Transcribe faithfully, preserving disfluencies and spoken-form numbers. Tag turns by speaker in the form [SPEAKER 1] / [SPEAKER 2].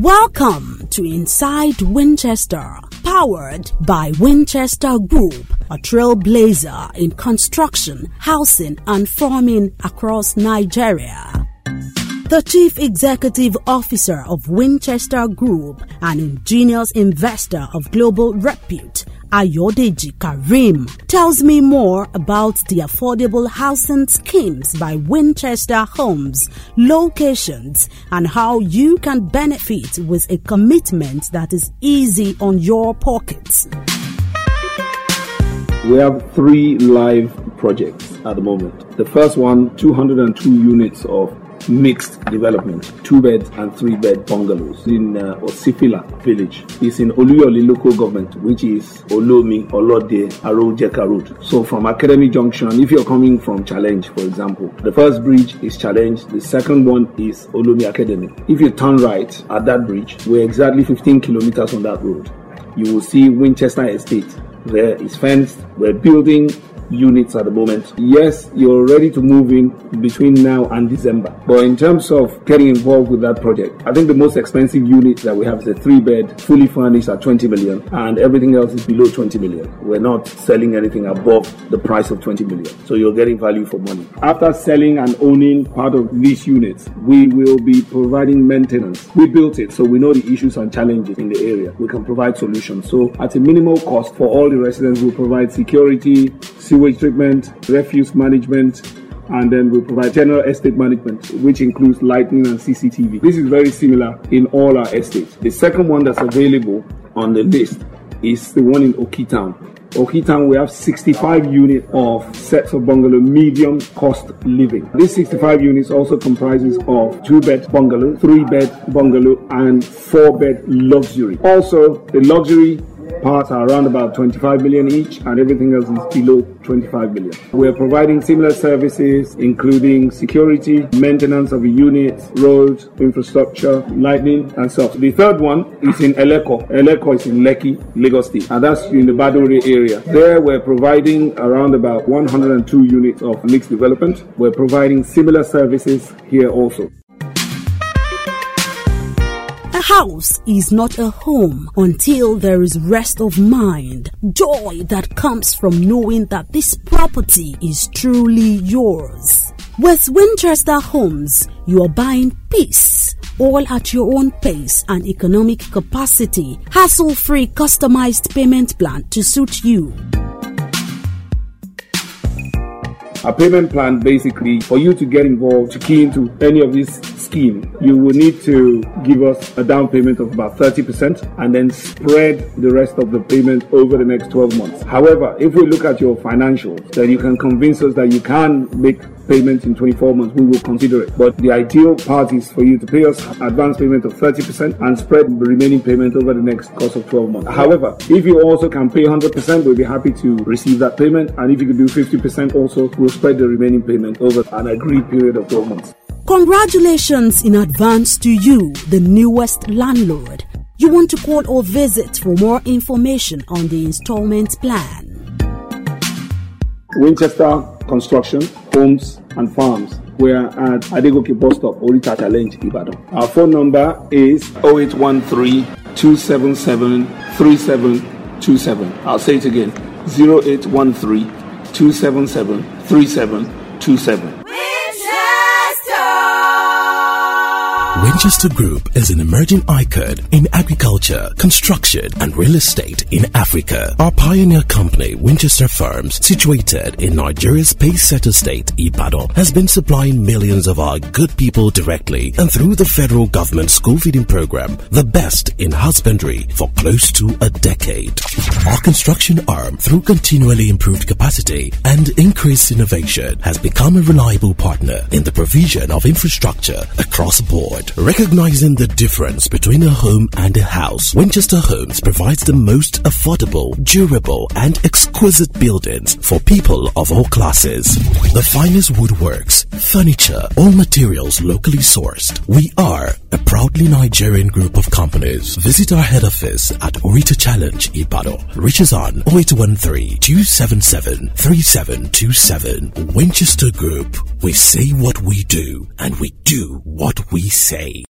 [SPEAKER 1] Welcome to Inside Winchester, powered by Winchester Group, a trailblazer in construction, housing and farming across Nigeria. The Chief Executive Officer of Winchester Group, an ingenious investor of global repute, Ayodeji Karim, tells me more about the affordable housing schemes by Winchester Homes, locations, and how you can benefit with a commitment that is easy on your pockets.
[SPEAKER 2] We have three live projects at the moment. The first one, two hundred two units of mixed development, two bed and three bed bungalows in uh, Osifila village. It's in Oluyole local government, which is Olomi, Olode, Arojeka road. So from Academy Junction, if you're coming from Challenge, for example, the first bridge is Challenge, the second one is Olomi Academy. If you turn right at that bridge, we're exactly fifteen kilometers on that road. You will see Winchester Estate. There is fenced. We're building units at the moment. Yes, you're ready to move in between now and December. But in terms of getting involved with that project, I think the most expensive unit that we have is a three bed, fully furnished at twenty million, and everything else is below twenty million. We're not selling anything above the price of twenty million. So you're getting value for money. After selling and owning part of these units, we will be providing maintenance. We built it, so we know the issues and challenges in the area. We can provide solutions. So at a minimal cost for all the residents, we'll provide security, sewage treatment, refuse management, and then we provide general estate management, which includes lighting and C C T V. This is very similar in all our estates. The second one that's available on the list is the one in Okitown. Okitown, we have sixty-five units of sets of bungalow, medium cost living. These sixty-five units also comprises of two bed bungalow, three bed bungalow, and four bed luxury. Also, the luxury parts are around about twenty-five million each, and everything else is below twenty-five million. We are providing similar services, including security, maintenance of the units, roads, infrastructure, lighting, and so on. The third one is in Eleko. Eleko is in Lekki, Lagos State, and that's in the Badore area. There, we're providing around about one hundred two units of mixed development. We're providing similar services here also.
[SPEAKER 1] A house is not a home until there is rest of mind, joy that comes from knowing that this property is truly yours. With Winchester Homes, you are buying peace, all at your own pace and economic capacity, hassle-free customized payment plan to suit you.
[SPEAKER 2] A payment plan, basically, for you to get involved, to key into any of these schemes, you will need to give us a down payment of about thirty percent and then spread the rest of the payment over the next twelve months. However, if we look at your financials, then you can convince us that you can make payments in twenty-four months, we will consider it. But the ideal part is for you to pay us advance payment of thirty percent and spread the remaining payment over the next course of twelve months. However, if you also can pay one hundred percent, we'll be happy to receive that payment. And if you could do fifty percent also, we'll spread the remaining payment over an agreed period of twelve months.
[SPEAKER 1] Congratulations in advance to you, the newest landlord. You want to call or visit for more information on the installment plan.
[SPEAKER 2] Winchester Construction, Homes and Farms. We're at Adegoke Bus Stop, Orita Challenge, Ibadan. Our phone number is zero eight one three, two seven seven, three seven two seven. I'll say it again, zero eight one three, two seven seven, three seven two seven.
[SPEAKER 3] Winchester Group is an emerging icon in agriculture, construction, and real estate in Africa. Our pioneer company, Winchester Farms, situated in Nigeria's Pace-Setter State, Ibadan, has been supplying millions of our good people directly and through the federal government school feeding program, the best in husbandry, for close to a decade. Our construction arm, through continually improved capacity and increased innovation, has become a reliable partner in the provision of infrastructure across board. Recognizing the difference between a home and a house, Winchester Homes provides the most affordable, durable, and exquisite buildings for people of all classes. The finest woodworks, furniture, all materials locally sourced. We are a proudly Nigerian group of companies. Visit our head office at Orita Challenge, Ibadan. Reach us on zero eight one three, two seven seven, three seven two seven. Winchester Group. We say what we do, and we do what we say.